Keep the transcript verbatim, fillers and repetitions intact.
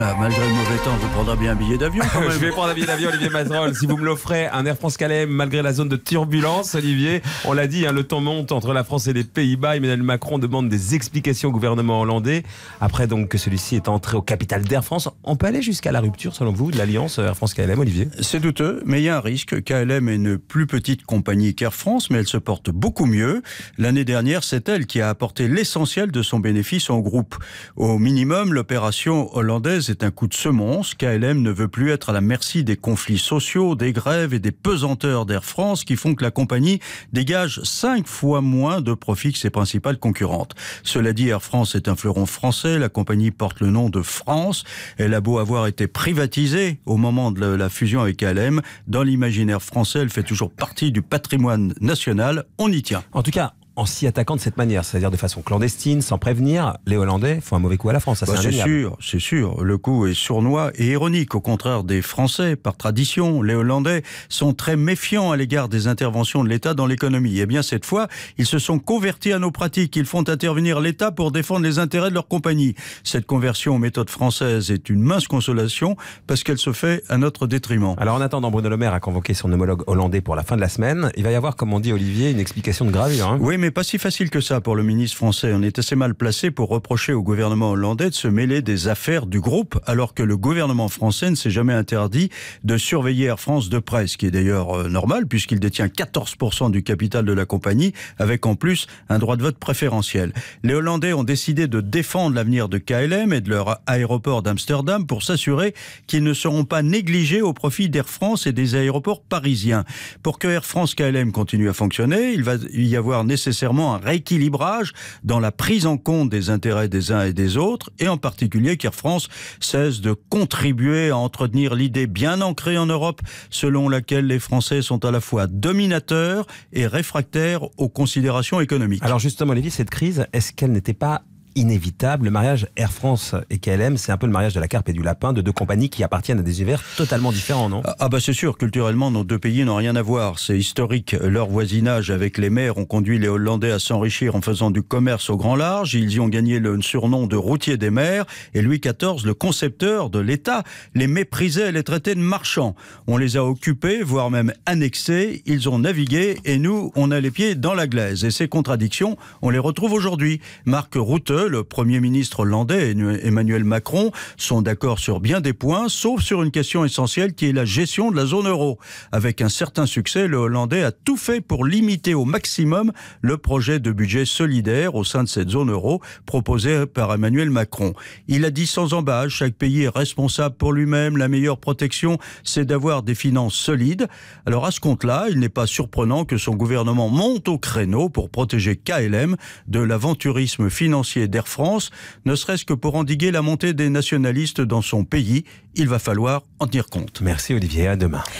Ah, malgré le mauvais temps, vous prendrez bien un billet d'avion quand même. Je vais prendre un billet d'avion, Olivier Mazerolle, si vous me l'offrez. Un Air France-K L M malgré la zone de turbulence, Olivier. On l'a dit, hein, le temps monte entre la France et les Pays-Bas. Emmanuel Macron demande des explications au gouvernement hollandais. Après donc que celui-ci est entré au capital d'Air France, on peut aller jusqu'à la rupture, selon vous, de l'alliance Air France-K L M, Olivier? C'est douteux, mais il y a un risque. K L M est une plus petite compagnie qu'Air France, mais elle se porte beaucoup mieux. L'année dernière, c'est elle qui a apporté l'essentiel de son bénéfice au groupe. Au minimum, l'opération hollandaise est un coup de semonce. K L M ne veut plus être à la merci des conflits sociaux, des grèves et des pesanteurs d'Air France qui font que la compagnie dégage cinq fois moins de profits que ses principales concurrentes. Cela dit, Air France est un fleuron français, la compagnie porte le nom de France. Elle a beau avoir été privatisée au moment de la fusion avec K L M, dans l'imaginaire français, elle fait toujours partie du patrimoine national. On y tient. En tout cas, en s'y attaquant de cette manière, c'est-à-dire de façon clandestine, sans prévenir, les Hollandais font un mauvais coup à la France. Ça, bah, c'est c'est sûr, c'est sûr. Le coup est sournois et ironique. Au contraire des Français, par tradition, les Hollandais sont très méfiants à l'égard des interventions de l'État dans l'économie. Et bien cette fois, ils se sont convertis à nos pratiques. Ils font intervenir l'État pour défendre les intérêts de leur compagnie. Cette conversion aux méthodes françaises est une mince consolation parce qu'elle se fait à notre détriment. Alors en attendant, Bruno Le Maire a convoqué son homologue hollandais pour la fin de la semaine. Il va y avoir, comme on dit, Olivier, une explication de gravure. Hein. Oui, mais pas si facile que ça pour le ministre français. On est assez mal placé pour reprocher au gouvernement hollandais de se mêler des affaires du groupe, alors que le gouvernement français ne s'est jamais interdit de surveiller Air France de près, ce qui est d'ailleurs euh, normal, puisqu'il détient quatorze pour cent du capital de la compagnie, avec en plus un droit de vote préférentiel. Les Hollandais ont décidé de défendre l'avenir de K L M et de leur aéroport d'Amsterdam pour s'assurer qu'ils ne seront pas négligés au profit d'Air France et des aéroports parisiens. Pour que Air France-K L M continue à fonctionner, il va y avoir nécessairement un rééquilibrage dans la prise en compte des intérêts des uns et des autres, et en particulier qu'Air France cesse de contribuer à entretenir l'idée bien ancrée en Europe selon laquelle les Français sont à la fois dominateurs et réfractaires aux considérations économiques. Alors justement, Olivier, cette crise, est-ce qu'elle n'était pas inévitable? Le mariage Air France et K L M, c'est un peu le mariage de la carpe et du lapin, de deux compagnies qui appartiennent à des univers totalement différents, non? Ah bah c'est sûr, culturellement, nos deux pays n'ont rien à voir. C'est historique. Leur voisinage avec les mers ont conduit les Hollandais à s'enrichir en faisant du commerce au grand large. Ils y ont gagné le surnom de routier des mers. Et Louis quatorze, le concepteur de l'État, les méprisait et les traitait de marchands. On les a occupés, voire même annexés. Ils ont navigué et nous, on a les pieds dans la glaise. Et ces contradictions, on les retrouve aujourd'hui. Marc Rutte, le Premier ministre hollandais et Emmanuel Macron sont d'accord sur bien des points, sauf sur une question essentielle qui est la gestion de la zone euro. Avec un certain succès, le Hollandais a tout fait pour limiter au maximum le projet de budget solidaire au sein de cette zone euro proposé par Emmanuel Macron. Il a dit sans embâche, chaque pays est responsable pour lui-même, la meilleure protection c'est d'avoir des finances solides. Alors à ce compte-là, il n'est pas surprenant que son gouvernement monte au créneau pour protéger K L M de l'aventurisme financier d'Air France, ne serait-ce que pour endiguer la montée des nationalistes dans son pays. Il va falloir en tenir compte. Merci Olivier, à demain.